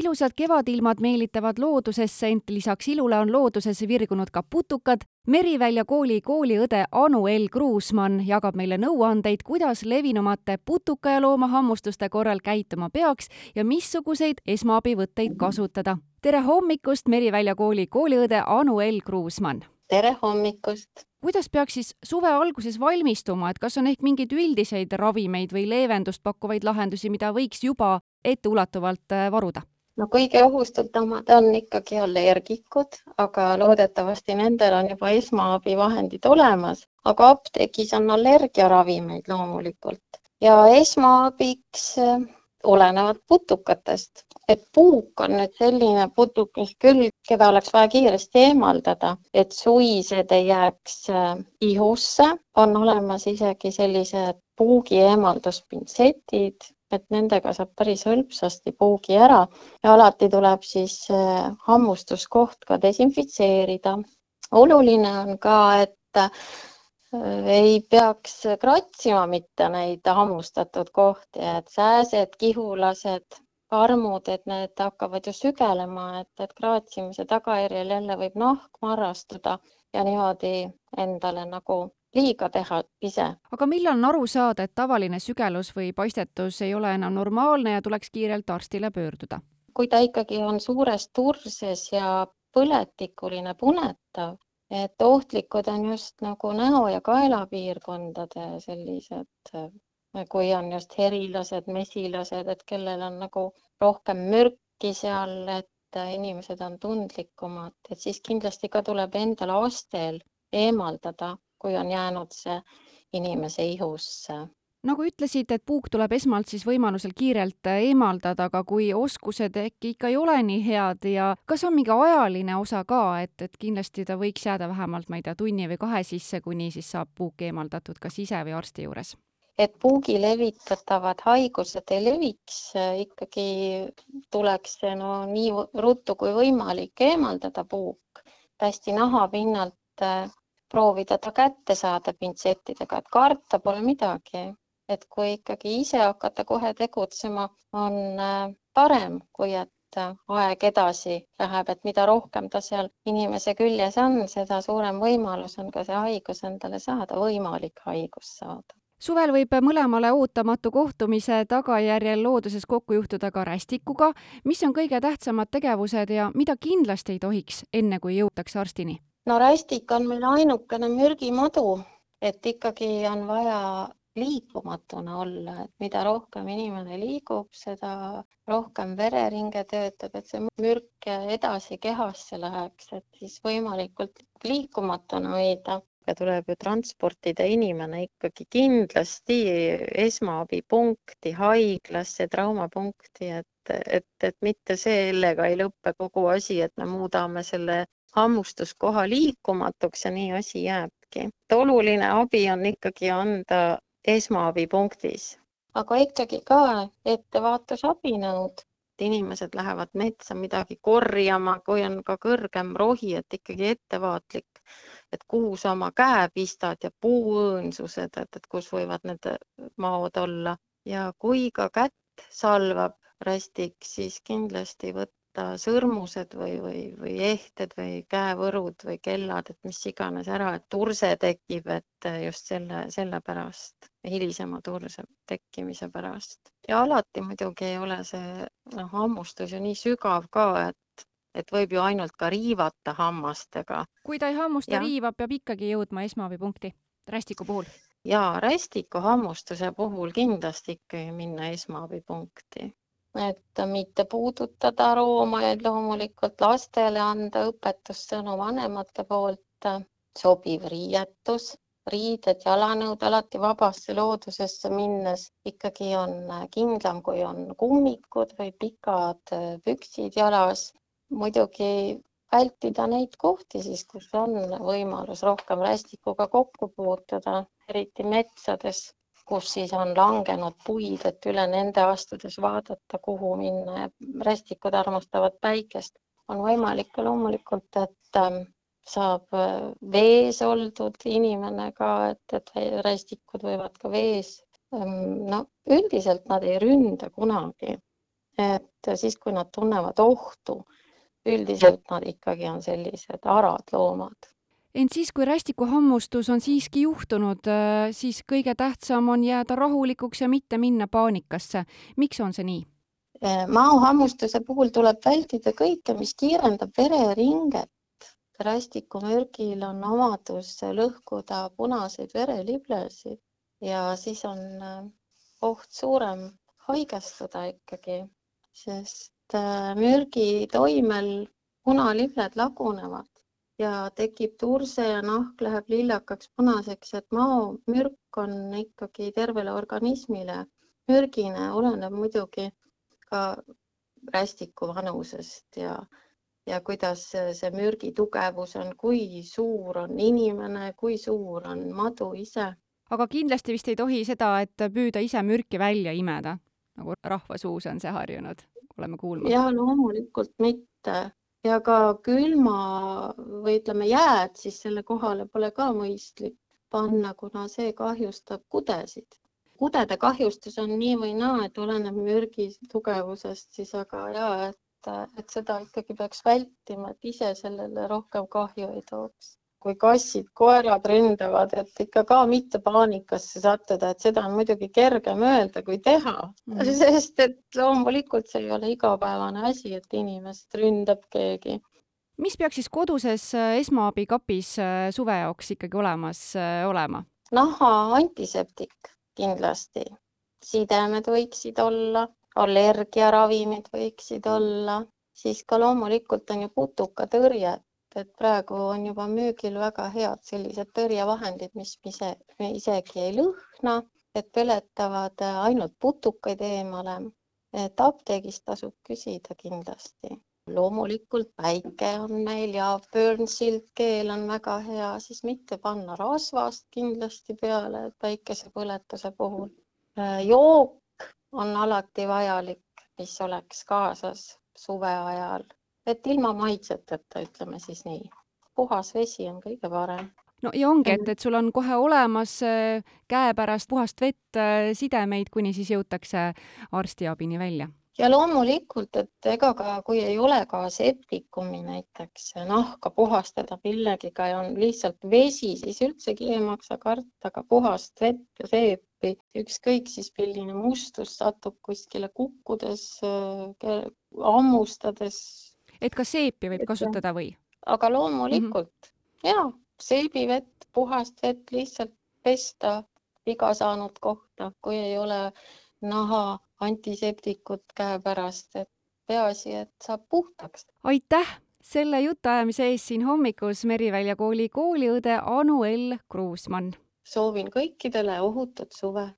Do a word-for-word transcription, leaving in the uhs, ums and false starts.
Ilusad kevadilmad meelitavad loodusesse, ent lisaks ilule on looduses virgunud ka putukad. Merivälja kooli kooliõde Anu L. Kruusmann jagab meile nõuandeid, kuidas levinumate putuka- ja loomahammustuste korral käituma peaks ja missuguseid esmaabivõtteid kasutada. Tere hommikust, Merivälja kooli kooliõde Anu L. Kruusmann! Tere hommikust! Kuidas peaks siis suve alguses valmistuma, et kas on ehk mingeid üldiseid ravimeid või leevendust pakkuvaid lahendusi, mida võiks juba etteulatuvalt varuda? No kõige ohustatumad on ikkagi allergikud, aga loodetavasti nendel on juba esmaabivahendid olemas, aga apteegis on allergiaravimeid loomulikult. Ja esmaabiks olenevad putukatest. Et puuk on nüüd selline putukis küll, keda oleks vaja kiiresti eemaldada, et suised ei jääks ihusse. On olemas isegi sellised puugi eemalduspintsetid, et nendega saab päris hõlpsasti puugi ära ja alati tuleb siis hammustuskoht ka desinfitseerida. Oluline on ka, et ei peaks kratsima mitte neid hammustatud kohti, et sääsed, kihulased, karmud, et need hakkavad ju sügelema, et, et kraatsimise tagajärjel jälle võib nahk marrastuda ja niimoodi endale nagu liiga teha ise. Aga millal on aru saada, et tavaline sügelus või paistetus ei ole enam normaalne ja tuleks kiirelt arstile pöörduda? Kui ta ikkagi on suures turses ja põletikuline punetav, et ohtlikud on just nagu näo- ja kaelapiirkondade sellised, kui on just herilased, mesilased, et kellel on nagu rohkem mürki seal, et inimesed on tundlikumad, et siis kindlasti ka tuleb endale astel eemaldada, kui on jäänud see inimese ihusse. Nagu ütlesid, et puuk tuleb esmalt siis võimalusel kiirelt eemaldada, aga kui oskused äkki ikka ei ole nii head ja kas on mingi ajaline osa ka, et, et kindlasti ta võiks jääda vähemalt, ma ei tea, tunni või kahe sisse, kuni siis saab puuk eemaldatud kas ise või arsti juures? Et puugi levitatavad haigused ei leviks, ikkagi tuleks no, nii ruttu kui võimalik eemaldada puuk. Hästi nahapinnalt proovida ta kätte saada pintsettidega, et karta pole midagi. Et kui ikkagi ise hakata kohe tegutsema, on parem, kui et aeg edasi läheb, et mida rohkem ta seal inimese küljes on, seda suurem võimalus on ka see haigus endale saada, võimalik haigus saada. Suvel võib mõlemale ootamatu kohtumise tagajärjel looduses kokku juhtuda ka rästikuga. Mis on kõige tähtsamad tegevused ja mida kindlasti ei tohiks enne, kui jõutakse arstini? No rästik on meil ainukene mürgimadu, et ikkagi on vaja liikumatuna olla, et mida rohkem inimene liigub, seda rohkem vereringe töötab, et see mürk edasi kehasse läheks, et siis võimalikult liikumatuna hoida. Ja tuleb ju transportida inimene ikkagi kindlasti esmaabipunkti, haiglasse, traumapunkti, et, et, et mitte sellega ei lõppe kogu asi, et me muudame selle hammustuskoha liikumatuks ja nii asi jääbki. Oluline abi on ikkagi anda esmaabipunktis. Aga ikkagi ka ettevaatusabinõud. Inimesed lähevad metsa midagi korjama, kui on ka kõrgem rohi, et ikkagi ettevaatlik, et kuhu sa oma käe pistad ja puuõõnsused, et, et kus võivad need maod olla. Ja kui ka kätt salvab rästik, siis kindlasti võtta sõrmused või, või, või ehted või käevõrud või kellad, et mis iganes ära, et turse tekib, et just selle, selle pärast, hilisema turse tekkimise pärast. Ja alati muidugi ei ole see no, hammustus ju nii sügav ka, et, et võib ju ainult ka riivata hammastega. Kui ta ei hammusta riivab, peab ikkagi jõudma esmaabipunkti rästiku puhul? Jaa, rästiku hammustuse puhul kindlasti ikkagi minna esmaabipunkti. Et mitte puudutada roomajaid loomulikult, lastele anda õpetussõnu vanemate poolt, sobiv riietus, riided, jalanõud alati vabasse loodusesse minnes ikkagi on kindlam, kui on kummikud või pikad püksid jalas. Muidugi vältida neid kohti siis, kus on võimalus rohkem rästikuga kokku puutuda, eriti metsades, kus siis on langenud puid, et üle nende astudes vaadata, kuhu minna ja rästikud armastavad päikest. On võimalik loomulikult, et saab vees oldud inimene ka, et, et rästikud võivad ka vees. No, üldiselt nad ei ründa kunagi. et siis, kui nad tunnevad ohtu, üldiselt nad ikkagi on sellised arad loomad. Ent siis, kui rästikuhammustus on siiski juhtunud, siis kõige tähtsam on jääda rahulikuks ja mitte minna paanikasse. Miks on see nii? Maohammustuse puhul tuleb vältida kõike, mis kiirendab vereringet. Rästikumürgil on omadus lõhkuda punaseid vereliblesid ja siis on oht suurem haigestuda ikkagi, sest mürgi toimel punalibled lagunevad ja tekib turse ja nahk läheb lillakaks punaseks, et maomürk on ikkagi tervele organismile mürgine, oleneb muidugi ka rästiku vanusest ja, ja kuidas see mürgi tugevus on, kui suur on inimene, kui suur on madu ise. Aga kindlasti vist ei tohi seda, et püüda ise mürki välja imeda, nagu rahvasuus on see harjunud, oleme kuulnud. Ja loomulikult mitte. Ja ka külma või ütleme jääd, siis selle kohale pole ka mõistlik panna, kuna see kahjustab kudesid. Kudede kahjustus on nii või naa, et oleneb mürgi tugevusest, siis aga ja, et, et seda ikkagi peaks vältima, et ise sellele rohkem kahju ei tooks. Kui kassid, koerad ründavad, et ikka ka mitte paanikasse sattuda, et seda on muidugi kergem öelda kui teha, mm. sest et loomulikult see ei ole igapäevane asi, et inimest ründab keegi. Mis peaks siis koduses esmaabikapis suve jaoks ikkagi olemas olema? Naha antiseptik kindlasti. Sidemed võiksid olla, allergiaravimid võiksid olla, siis ka loomulikult on ju putukatõrje. Et praegu on juba müügil väga head sellised tõrjevahendid, mis ise, isegi ei lõhna, et peletavad ainult putukaid eemale. Et apteegist tasub küsida kindlasti. Loomulikult päike on meil ja Burnsilt keel on väga hea, siis mitte panna rasvast kindlasti peale päikesepõletuse puhul. Jook on alati vajalik, mis oleks kaasas suve ajal. Et ilma maitseteta, ütleme siis nii. Puhas vesi on kõige parem. No ja ongi, et, et sul on kohe olemas käepärast puhast vett, sidemeid, kuni siis jõutakse arstiabini välja. Ja loomulikult, et ega ka, kui ei ole ka septikumi näiteks nahka puhastada millegiga ja on lihtsalt vesi, siis üldsegi ei maksa karta, aga puhast vett ja seepi. Ükskõik siis milline mustus satub kuskile kukkudes, hammustades. Et ka seepi võib kasutada või? Aga loomulikult, mm-hmm. ja seebivett, puhast vett lihtsalt pesta viga saanud kohta, kui ei ole naha antiseptikut käepärast, et peaasi, et saab puhtaks. Aitäh selle jutuajamise ees siin hommikus Merivälja kooli kooliõde Anu L. Kruusmann. Soovin kõikidele ohutut suve.